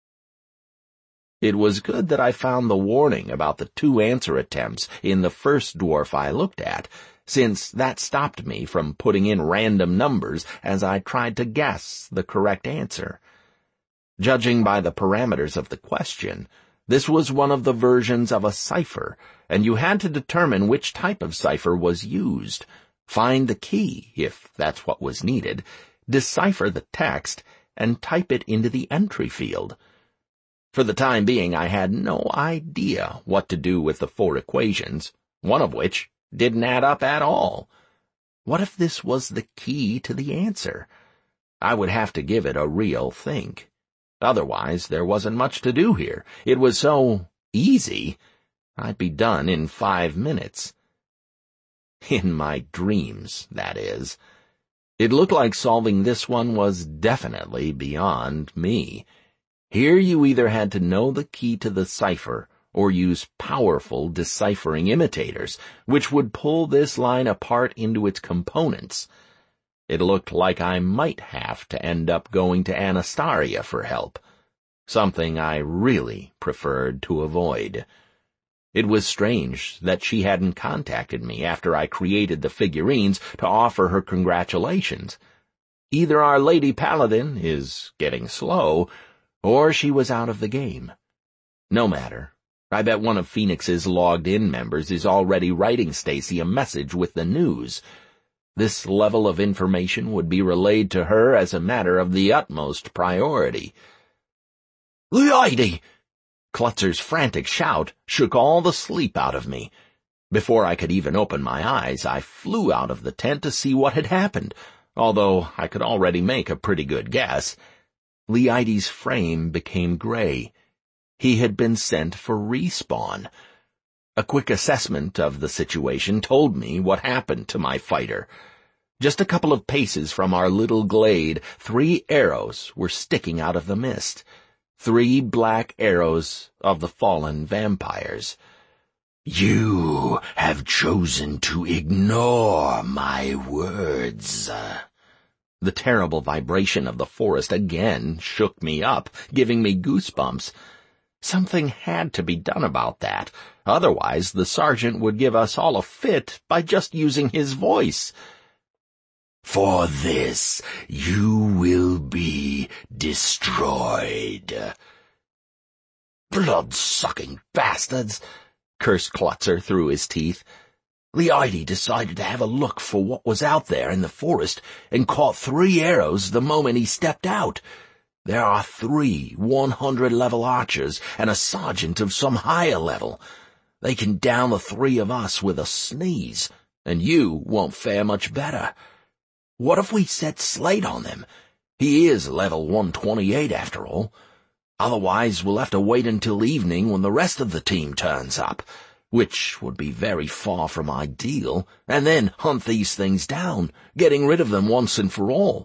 It was good that I found the warning about the two answer attempts in the first dwarf I looked at, since that stopped me from putting in random numbers as I tried to guess the correct answer. Judging by the parameters of the question, this was one of the versions of a cipher, and you had to determine which type of cipher was used, find the key, if that's what was needed, decipher the text, and type it into the entry field. For the time being, I had no idea what to do with the four equations, one of which didn't add up at all. What if this was the key to the answer? I would have to give it a real think. Otherwise, there wasn't much to do here. It was so easy, I'd be done in five minutes. In my dreams, that is. It looked like solving this one was definitely beyond me. Here you either had to know the key to the cipher or use powerful deciphering imitators, which would pull this line apart into its components. It looked like I might have to end up going to Anastasia for help, something I really preferred to avoid. It was strange that she hadn't contacted me after I created the figurines to offer her congratulations. Either our Lady Paladin is getting slow, or she was out of the game. No matter. I bet one of Phoenix's logged-in members is already writing Stacy a message with the news. This level of information would be relayed to her as a matter of the utmost priority. "Lady!" Klutzer's frantic shout shook all the sleep out of me. Before I could even open my eyes, I flew out of the tent to see what had happened, although I could already make a pretty good guess. Leides' frame became gray. He had been sent for respawn. A quick assessment of the situation told me what happened to my fighter. Just a couple of paces from our little glade, three arrows were sticking out of the mist. Three black arrows of the fallen vampires. "You have chosen to ignore my words." The terrible vibration of the forest again shook me up, giving me goosebumps. Something had to be done about that. Otherwise, the sergeant would give us all a fit by just using his voice. "For this, you will be destroyed." "Blood-sucking bastards!" cursed Klutzer through his teeth. Leides decided to have a look for what was out there in the forest and caught three arrows the moment he stepped out. There are three one hundred level archers and a sergeant of some higher level. They can down the three of us with a sneeze, and you won't fare much better. What if we set Slate on them? He is level one twenty-eight after all. Otherwise, we'll have to wait until evening when the rest of the team turns up, which would be very far from ideal, and then hunt these things down, getting rid of them once and for all.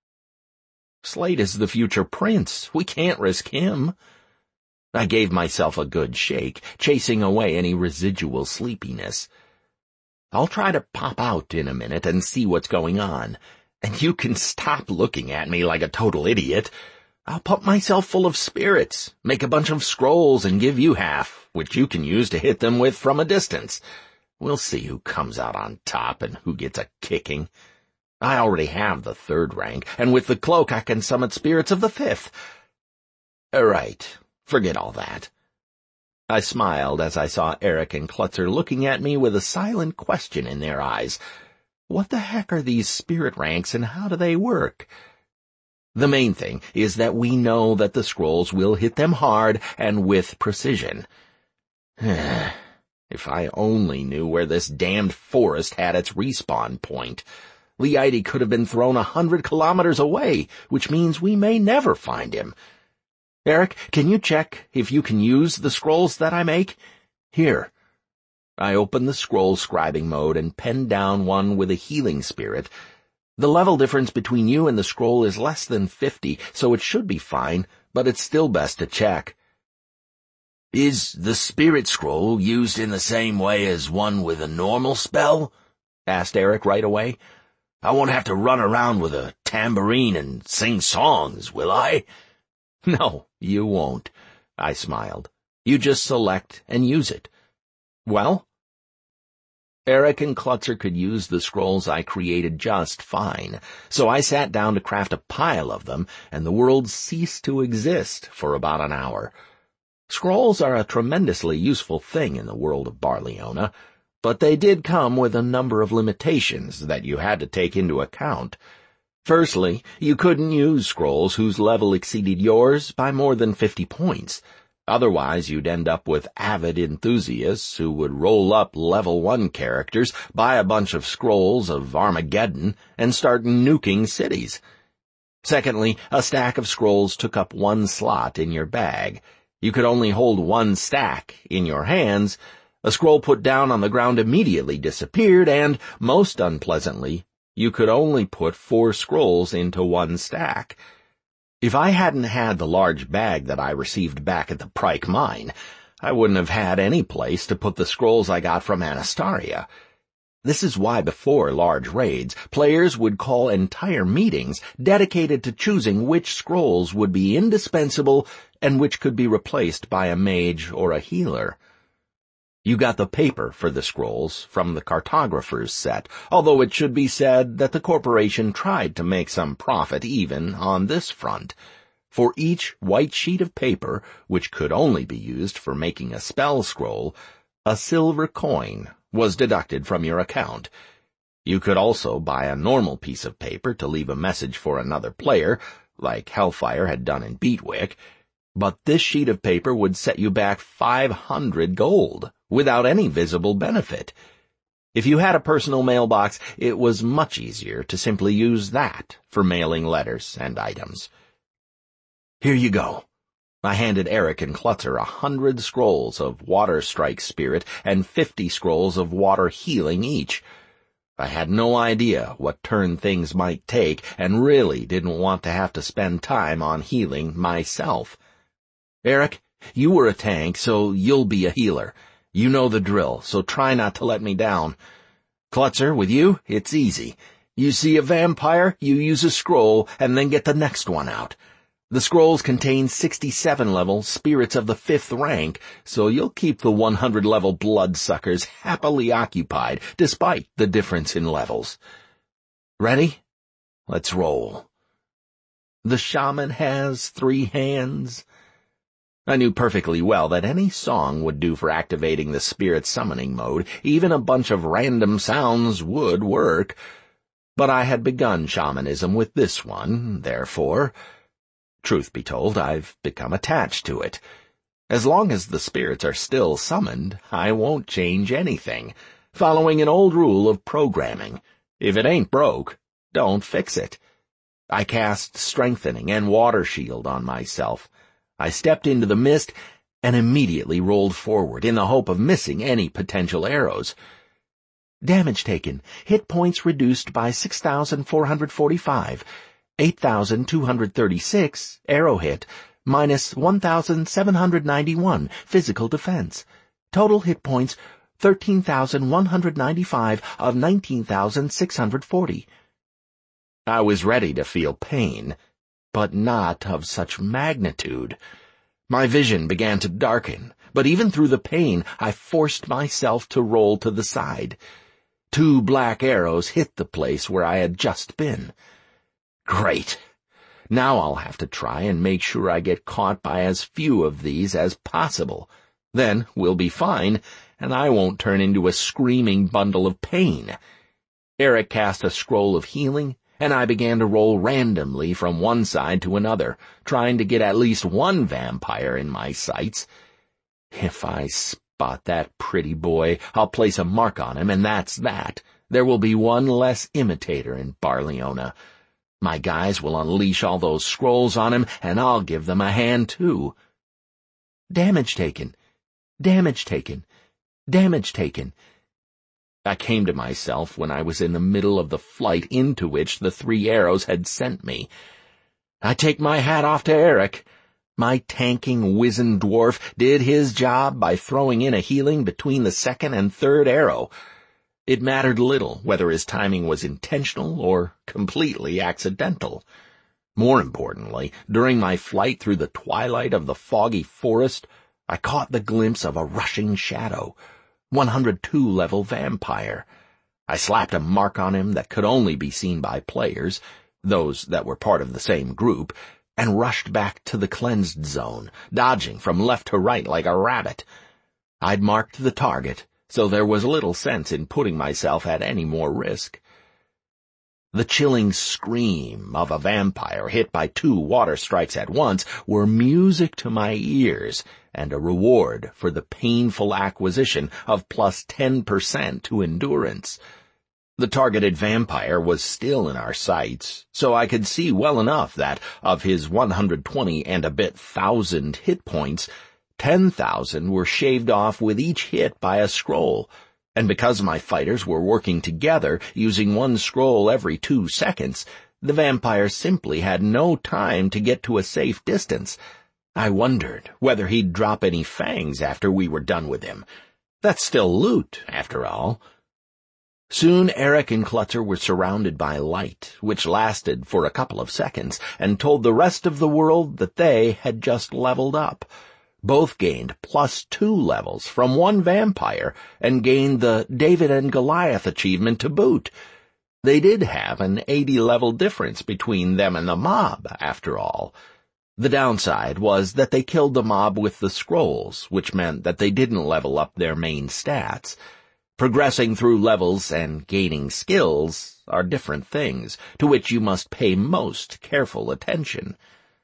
Slate is the future prince. We can't risk him. I gave myself a good shake, chasing away any residual sleepiness. I'll try to pop out in a minute and see what's going on, and you can stop looking at me like a total idiot. I'll pump myself full of spirits, make a bunch of scrolls, and give you half, which you can use to hit them with from a distance. We'll see who comes out on top and who gets a kicking. I already have the third rank, and with the cloak I can summon spirits of the fifth. All right, forget all that. I smiled as I saw Eric and Klutzer looking at me with a silent question in their eyes. What the heck are these spirit ranks and how do they work? The main thing is that we know that the scrolls will hit them hard and with precision. If I only knew where this damned forest had its respawn point. Leides could have been thrown a hundred kilometers away, which means we may never find him. Eric, can you check if you can use the scrolls that I make? Here. I opened the scroll scribing mode and penned down one with a healing spirit. The level difference between you and the scroll is less than fifty, so it should be fine, but it's still best to check. "Is the spirit scroll used in the same way as one with a normal spell?" asked Eric right away. "I won't have to run around with a tambourine and sing songs, will I?" "No, you won't," I smiled. "You just select and use it." "Well?" Eric and Klutzer could use the scrolls I created just fine, so I sat down to craft a pile of them, and the world ceased to exist for about an hour. Scrolls are a tremendously useful thing in the world of Barleona, but they did come with a number of limitations that you had to take into account. Firstly, you couldn't use scrolls whose level exceeded yours by more than fifty points. Otherwise, you'd end up with avid enthusiasts who would roll up level one characters, buy a bunch of scrolls of Armageddon, and start nuking cities. Secondly, a stack of scrolls took up one slot in your bag. You could only hold one stack in your hands. A scroll put down on the ground immediately disappeared, and, most unpleasantly, you could only put four scrolls into one stack. If I hadn't had the large bag that I received back at the Pryke mine, I wouldn't have had any place to put the scrolls I got from Anastaria. This is why before large raids, players would call entire meetings dedicated to choosing which scrolls would be indispensable and which could be replaced by a mage or a healer. You got the paper for the scrolls from the cartographer's set, although it should be said that the corporation tried to make some profit even on this front. For each white sheet of paper, which could only be used for making a spell scroll, a silver coin was deducted from your account. You could also buy a normal piece of paper to leave a message for another player, like Hellfire had done in Beatwick, but this sheet of paper would set you back five hundred gold, without any visible benefit. If you had a personal mailbox, it was much easier to simply use that for mailing letters and items. "Here you go." I handed Eric and Klutzer a hundred scrolls of Water Strike Spirit and fifty scrolls of Water Healing each. I had no idea what turn things might take and really didn't want to have to spend time on healing myself. "Eric, you were a tank, so you'll be a healer. You know the drill, so try not to let me down. Klutzer, with you, it's easy. You see a vampire, you use a scroll, and then get the next one out. The scrolls contain sixty-seven level spirits of the fifth rank, so you'll keep the one hundred level bloodsuckers happily occupied, despite the difference in levels. Ready? Let's roll." The shaman has three hands. I knew perfectly well that any song would do for activating the spirit summoning mode. Even a bunch of random sounds would work. But I had begun shamanism with this one, therefore, truth be told, I've become attached to it. As long as the spirits are still summoned, I won't change anything, following an old rule of programming. If it ain't broke, don't fix it. I cast Strengthening and Water Shield on myself. I stepped into the mist and immediately rolled forward in the hope of missing any potential arrows. Damage taken. Hit points reduced by six thousand four hundred forty-five. eight thousand two hundred thirty-six. Arrow hit. Minus one thousand seven hundred ninety-one. Physical defense. Total hit points thirteen thousand one hundred ninety-five of nineteen thousand six hundred forty. I was ready to feel pain, but not of such magnitude. My vision began to darken, but even through the pain, I forced myself to roll to the side. Two black arrows hit the place where I had just been. Great. Now I'll have to try and make sure I get caught by as few of these as possible. Then we'll be fine, and I won't turn into a screaming bundle of pain. Eric cast a scroll of healing, and I began to roll randomly from one side to another, trying to get at least one vampire in my sights. If I spot that pretty boy, I'll place a mark on him, and that's that. There will be one less imitator in Barleona. My guys will unleash all those scrolls on him, and I'll give them a hand, too. Damage taken. Damage taken. Damage taken. I came to myself when I was in the middle of the flight into which the three arrows had sent me. I take my hat off to Eric. My tanking wizened dwarf did his job by throwing in a healing between the second and third arrow. It mattered little whether his timing was intentional or completely accidental. More importantly, during my flight through the twilight of the foggy forest, I caught the glimpse of a rushing shadow, one hundred two level vampire. I slapped a mark on him that could only be seen by players, those that were part of the same group, and rushed back to the cleansed zone, dodging from left to right like a rabbit. I'd marked the target, so there was little sense in putting myself at any more risk. The chilling scream of a vampire hit by two water strikes at once were music to my ears and a reward for the painful acquisition of plus ten percent to endurance. The targeted vampire was still in our sights, so I could see well enough that, of his one hundred twenty and a bit thousand hit points, ten thousand were shaved off with each hit by a scroll, and because my fighters were working together, using one scroll every two seconds, the vampire simply had no time to get to a safe distance. I wondered whether he'd drop any fangs after we were done with him. That's still loot, after all. Soon Eric and Klutzer were surrounded by light, which lasted for a couple of seconds, and told the rest of the world that they had just leveled up. Both gained plus two levels from one vampire, and gained the David and Goliath achievement to boot. They did have an eighty level difference between them and the mob, after all. The downside was that they killed the mob with the scrolls, which meant that they didn't level up their main stats. Progressing through levels and gaining skills are different things, to which you must pay most careful attention.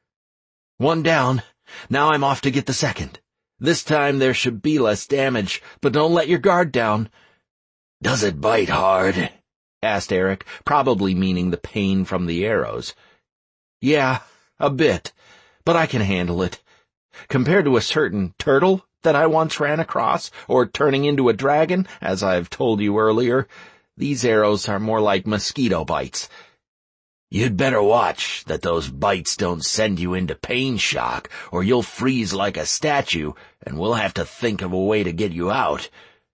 One down. Now I'm off to get the second. This time there should be less damage, but don't let your guard down. Does it bite hard? Asked Eric, probably meaning the pain from the arrows. Yeah, a bit, but I can handle it. Compared to a certain turtle that I once ran across, or turning into a dragon, as I've told you earlier, these arrows are more like mosquito bites. You'd better watch that those bites don't send you into pain shock, or you'll freeze like a statue, and we'll have to think of a way to get you out.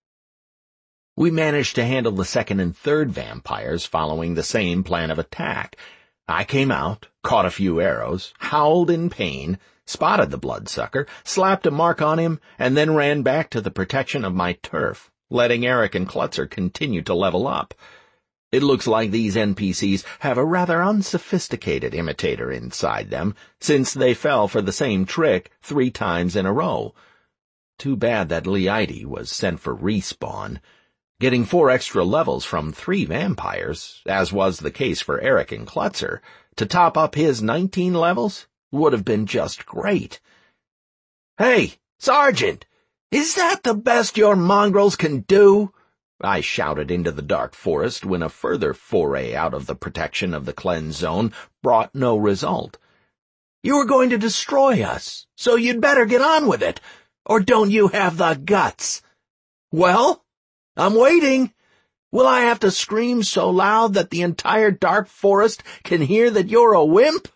We managed to handle the second and third vampires following the same plan of attack. I came out, caught a few arrows, howled in pain, spotted the bloodsucker, slapped a mark on him, and then ran back to the protection of my turf, letting Eric and Klutzer continue to level up. It looks like these N P Cs have a rather unsophisticated imitator inside them, since they fell for the same trick three times in a row. Too bad that Leidy was sent for respawn. Getting four extra levels from three vampires, as was the case for Eric and Klutzer, to top up his nineteen levels would have been just great. Hey, Sergeant! Is that the best your mongrels can do? I shouted into the dark forest when a further foray out of the protection of the cleanse zone brought no result. You were going to destroy us, so you'd better get on with it, or don't you have the guts? Well, I'm waiting. Will I have to scream so loud that the entire dark forest can hear that you're a wimp?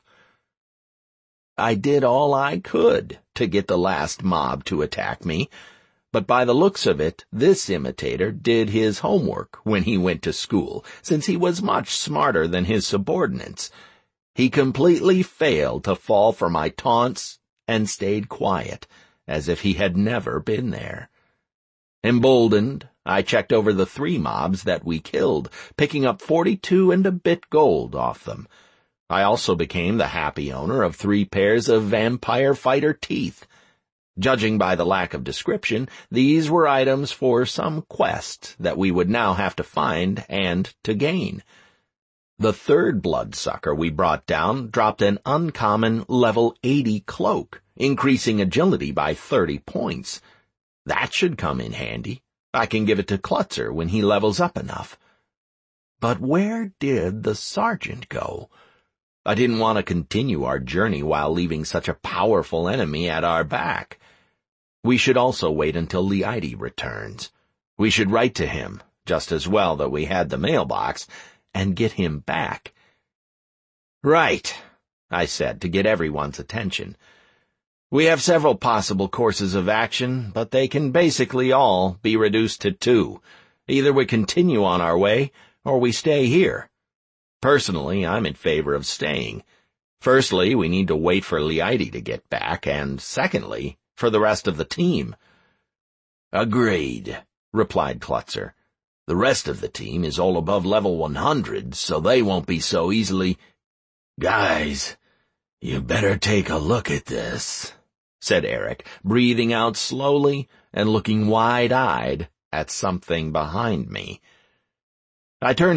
I did all I could to get the last mob to attack me, but by the looks of it, this imitator did his homework when he went to school, since he was much smarter than his subordinates. He completely failed to fall for my taunts and stayed quiet, as if he had never been there. Emboldened, I checked over the three mobs that we killed, picking up forty-two and a bit gold off them. I also became the happy owner of three pairs of vampire fighter teeth. Judging by the lack of description, these were items for some quest that we would now have to find and to gain. The third bloodsucker we brought down dropped an uncommon level eighty cloak, increasing agility by thirty points. That should come in handy. I can give it to Klutzer when he levels up enough. But where did the sergeant go? I didn't want to continue our journey while leaving such a powerful enemy at our back. We should also wait until Leidy returns. We should write to him, just as well that we had the mailbox, and get him back. Right, I said to get everyone's attention. We have several possible courses of action, but they can basically all be reduced to two. Either we continue on our way, or we stay here. Personally, I'm in favor of staying. Firstly, we need to wait for Liadi to get back, and secondly, for the rest of the team. Agreed, replied Klutzer. The rest of the team is all above level one hundred, so they won't be so easily— Guys, you better take a look at this, said Eric, breathing out slowly and looking wide-eyed at something behind me. I turned